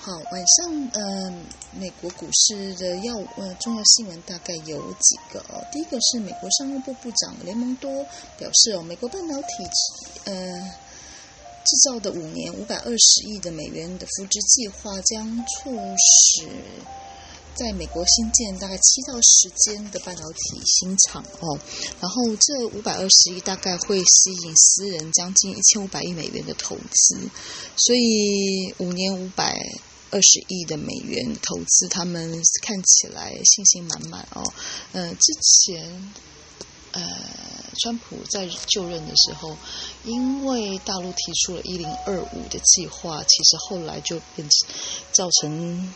好，晚上美国股市的重要新闻大概有几个哦。第一个是美国商务部部长雷蒙多表示美国半导体制造的5年520亿的美元的扶植计划将促使在美国新建大概7到10间的半导体新厂哦，然后这520亿大概会吸引私人将近1500亿美元的投资，所以5年520亿的美元投资，他们看起来信心满满哦。之前川普在就任的时候，因为大陆提出了1025的计划，其实后来就造成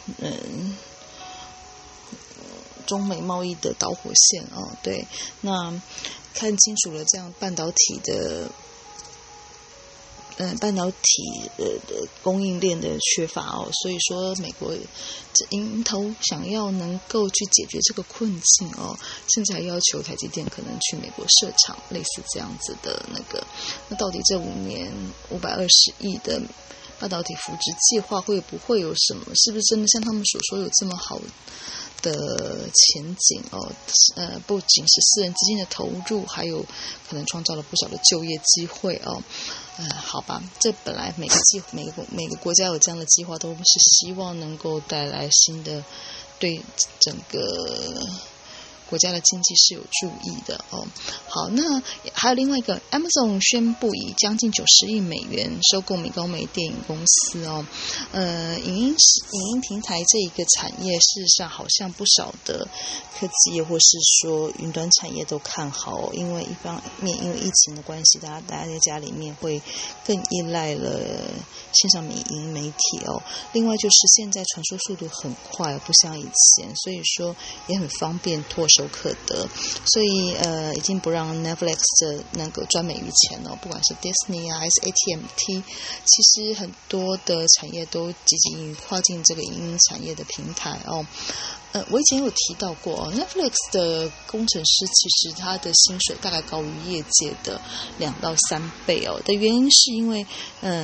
中美贸易的导火线哦。对，那看清楚了这样半导体的供应链的缺乏哦，所以说美国迎头想要能够去解决这个困境哦，甚至还要求台积电可能去美国设厂，类似这样子的那到底这5年520亿的半导体扶植计划会不会有什么？是不是真的像他们所说有这么好的前景哦？不仅是私人资金的投入，还有可能创造了不少的就业机会哦。好吧，这本来每个国家有这样的计划，都是希望能够带来新的，对整个国家的经济是有注意的哦。好，那还有另外一个 Amazon 宣布以将近90亿美元收购米高梅电影公司哦。影音平台这一个产业，事实上好像不少的科技业或是说云端产业都看好哦，因为一方面因为疫情的关系，大家在家里面会更依赖了线上影音媒体哦。另外就是现在传输速度很快，不像以前，所以说也很方便唾手可得，所以已经不让 Netflix 的那个赚美于钱哦，不管是 Disney 还是 AT&T， 其实很多的产业都积极跨进这个影音产业的平台哦。我以前有提到过Netflix 的工程师其实他的薪水大概高于业界的2到3倍哦。的原因是因为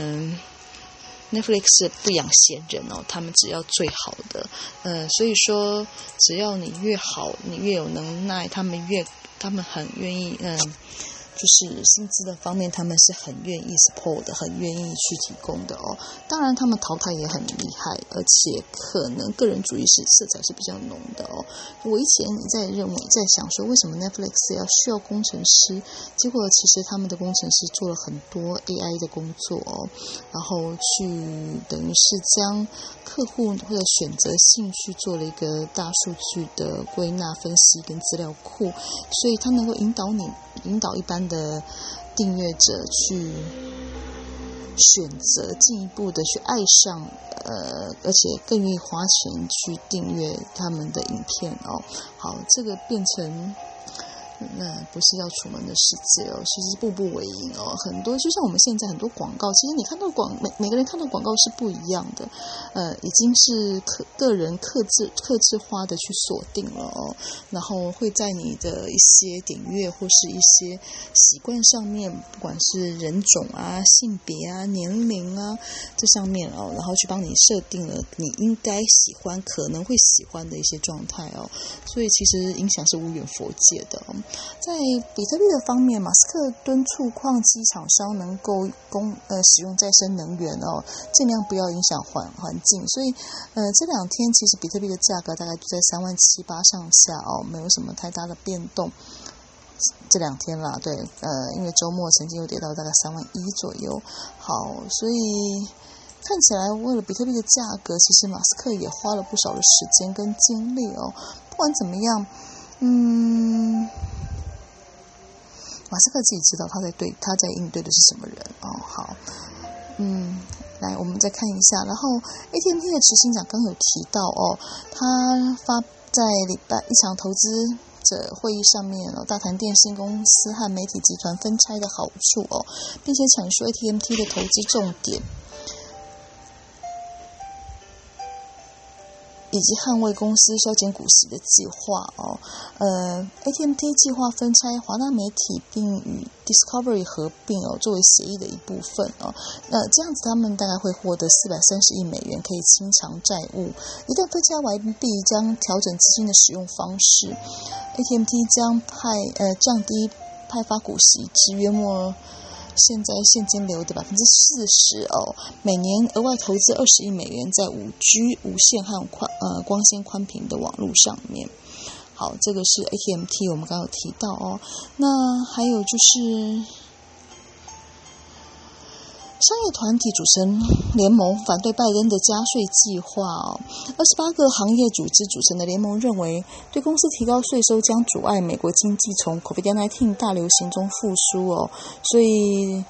Netflix 不养闲人哦，他们只要最好的，所以说只要你越好，你越有能耐，他们很愿意，就是薪资的方面，他们是很愿意 support 的，很愿意去提供的哦。当然，他们淘汰也很厉害，而且可能个人主义色彩是比较浓的哦。我以前在想说，为什么 Netflix 需要工程师？结果其实他们的工程师做了很多 AI 的工作哦，然后去等于是将客户或者选择性去做了一个大数据的归纳分析跟资料库，所以他能够引导一般的订阅者去选择进一步的去爱上而且更愿意花钱去订阅他们的影片哦。好，这个变成那不是要楚门的世界哦，其实步步为营哦。很多就像我们现在很多广告，其实你看到每个人看到广告是不一样的，已经是个人客制化的去锁定了哦，然后会在你的一些点阅或是一些习惯上面，不管是人种啊、性别啊、年龄啊这上面哦，然后去帮你设定了你应该喜欢、可能会喜欢的一些状态哦，所以其实影响是无远弗届的哦。在比特币的方面，马斯克敦促矿机厂商能够使用再生能源哦，尽量不要影响环境。所以这2天其实比特币的价格大概就在37800上下哦，没有什么太大的变动。这2天啦，对，因为周末曾经有跌到大概31000左右。好，所以看起来为了比特币的价格，其实马斯克也花了不少的时间跟精力哦。不管怎么样，马斯克自己知道他在应对的是什么人哦。好，来我们再看一下，然后 AT&T 的执行长刚有提到哦，他在礼拜一场投资者会议上面哦，大谈电信公司和媒体集团分拆的好处哦，并且阐述 AT&T 的投资重点。 以及捍卫公司削减股息的计划哦。AT&T 计划分拆华纳媒体，并与 Discovery 合并哦，作为协议的一部分哦。那这样子，他们大概会获得430亿美元，可以清偿债务。一旦分拆完毕，将调整资金的使用方式。AT&T 将降低派发股息至约莫现在现金流的40%哦，每年额外投资20亿美元在5G 无线和光纤宽频的网络上面。好，这个是 AT&T 我们刚刚有提到哦。那还有就是商业团体组成联盟反对拜登的加税计划哦。28个行业组织组成的联盟认为，对公司提高税收将阻碍美国经济从 COVID-19 大流行中复苏哦。所以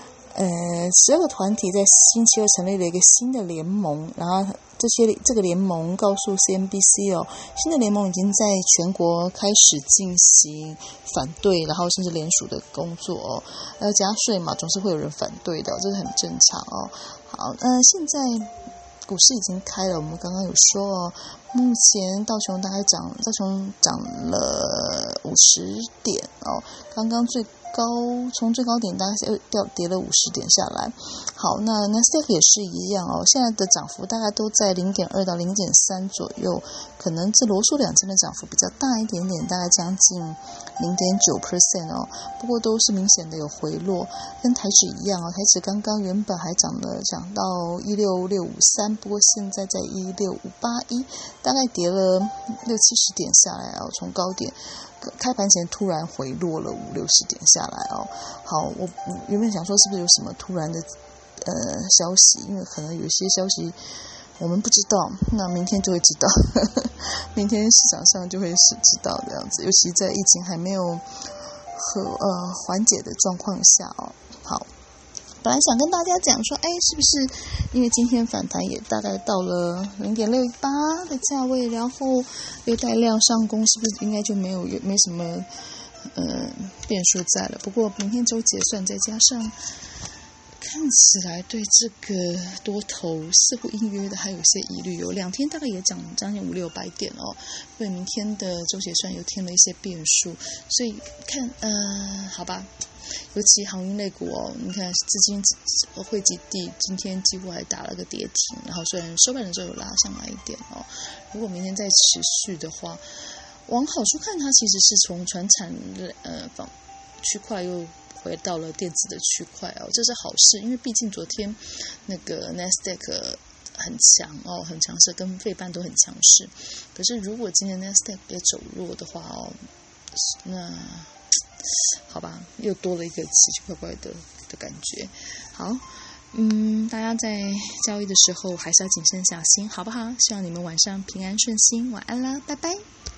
12个团体在星期二成立了一个新的联盟，然后这个联盟告诉 CNBC 哦，新的联盟已经在全国开始进行反对，然后甚至联署的工作哦。要加税嘛，总是会有人反对的，这是很正常哦。好，现在股市已经开了，我们刚刚有说哦，目前道琼涨了50点哦，刚刚从最高点大概跌了50点下来。好，那 Nasdaq 也是一样哦，现在的涨幅大概都在 0.2 到 0.3 左右，可能这罗素2000的涨幅比较大一点点，大概将近 0.9% 哦，不过都是明显的有回落，跟台指一样哦，台指刚刚原本还涨到16653，不过现在在16581，大概跌了60-70点下来哦，从高点开盘前突然回落了50-60点下来哦。好，我原本想说是不是有什么突然的消息，因为可能有些消息我们不知道，那明天就会知道明天市场上就会知道这样子，尤其在疫情还没有缓解的状况下哦。好，本来想跟大家讲说，是不是因为今天反弹也大概到了 0.618 的价位，然后又带量上攻，是不是应该就没什么变数在了？不过明天周结算，再加上看起来对这个多头似乎隐约的还有些疑虑，有2天大概也涨将近500-600点哦，所以明天的周结算又添了一些变数，所以看好吧，尤其航运类股哦，你看资金汇集地今天几乎还打了个跌停，然后虽然收盘的时候有拉上来一点哦，如果明天再持续的话，往好处看，它其实是从传产区块又回到了电子的区块哦，这是好事，因为毕竟昨天那个 Nasdaq 很强哦，很强势，跟费半都很强势。可是如果今天 Nasdaq 也走弱的话哦，那好吧，又多了一个奇奇怪怪的感觉。好，大家在交易的时候还是要谨慎小心，好不好？希望你们晚上平安顺心，晚安啦，拜拜。